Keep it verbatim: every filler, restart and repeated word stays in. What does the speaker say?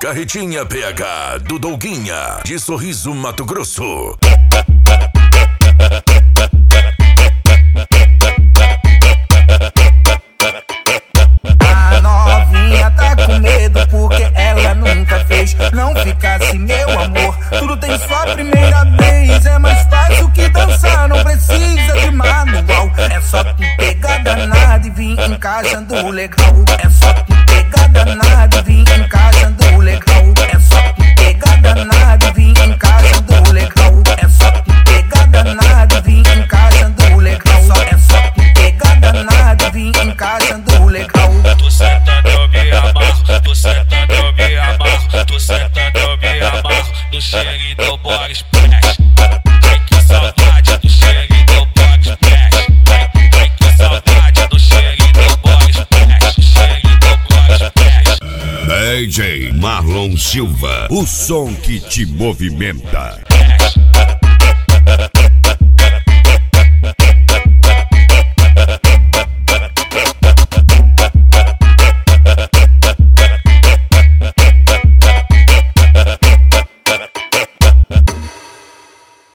Carretinha P H do Douguinha, de Sorriso, Mato Grosso. A novinha tá com medo porque ela nunca fez. Não ficasse, meu amor, tudo tem só primeira vez. É mais fácil que dançar, não precisa de manual. É só tu pegar danado e vir encaixando legal. É só tu pegar danado e vir encaixando legal. É só tu pegar danado e vir encaixando legal. É só tu pegar danado e vir encaixando legal. É só tu pegar danado e vir encaixando legal. Tu sentando eu me amarro, tu sentando eu me amarro, tu sentando eu me amarro, no cheirinho do Boris Splash. Ai que saudade do cheirinho do Boris Splash. Ai que saudade do cheirinho do Boris Splash, cheirinho do Boris Splash. D J Marlon Silva, o som que te movimenta.